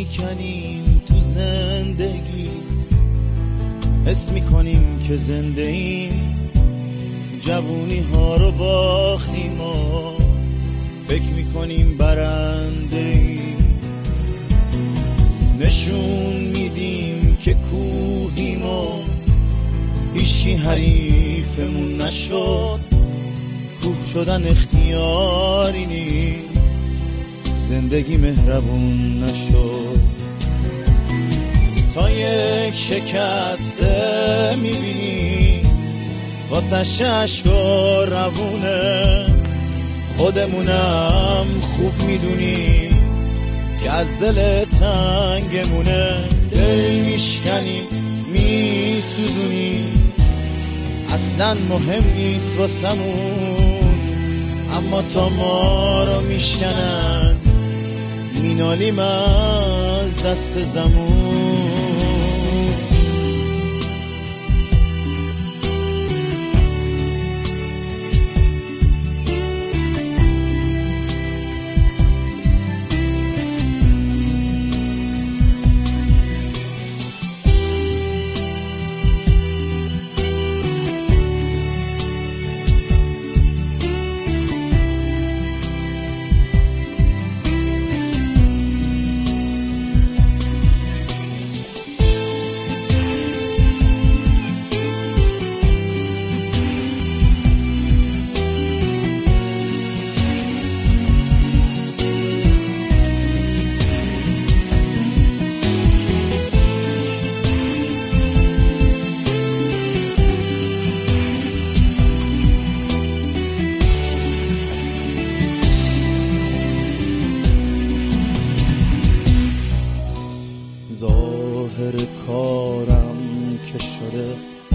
میکنیم تو زندگی، حس میکنیم که زنده ایم، جوونی ها رو باختیم و فکر میکنیم برنده ایم، نشون میدیم که کوهیم و هیچکی حریفمون نشد. کوه شدن اختیاری نیست، زندگی مهربون نشد. تا یک شکسته میبینی واسه اشکا روونه، خودمونم خوب میدونی که از دل تنگمونه. دل میشکنی میسوزونی، اصلا مهم نیست واسمون، اما تا ما رو میشکنن مینالیم از دست زمون. ظاهر کارم که شده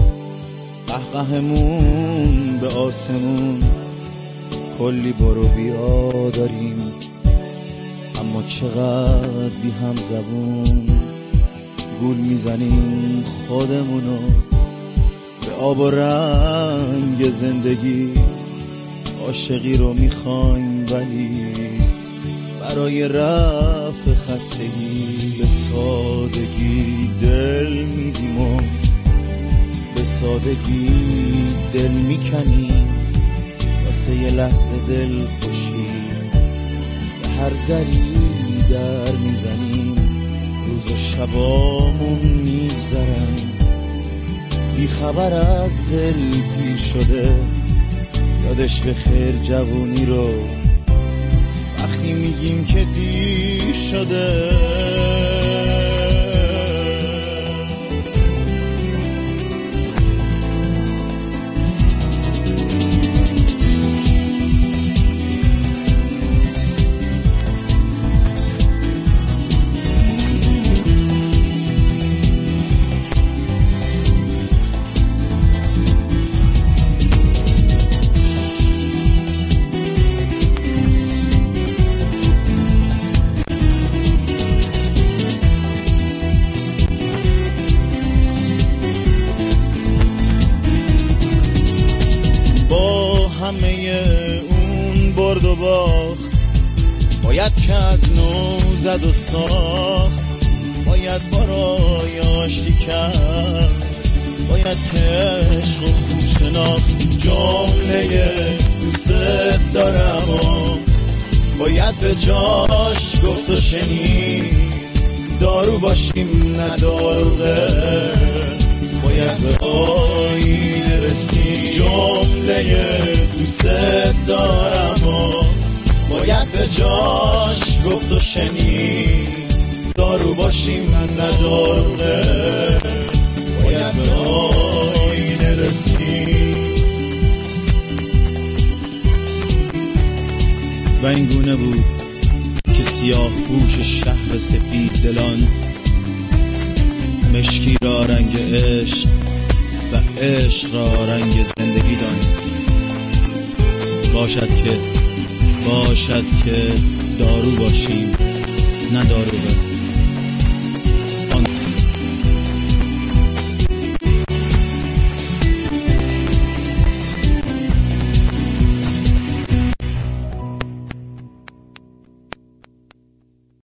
قهقهمون به آسمون، کلی برو بیا داریم اما چقدر بی هم زبون. گول میزنیم خودمونو به آب و رنگ زندگی، عاشقی رو میخوایم ولی برای رفع خستگی به سادگی دل میدیم و به سادگی دل میکنیم، واسه یه لحظه دل خوشی به هر دری در میزنیم. روز و شبامون میگذرن بی خبر از دل پیر شده، یادش به خیر جوونی رو وقتی میگیم که دیر شده. همه اون برد و باخت باید که از نو زد و ساخت، باید برای آشتی کرد، باید که عشق و خوب شناخت. جمله دوست دارم و باید به جاش گفت و شنید، دارو باشیم نه داروغه، باید به آینه رسید. جمله دوست دارم و باید به جاش گفت و شنید، دارو باشیم من نداروغه، باید به آینه رسید. و این گونه بود که سیاه پوش شهر سپید دلان مشکی را رنگ عشق و عشق را رنگ زندگی دانست. باشد که دارو باشیم نه داروغه.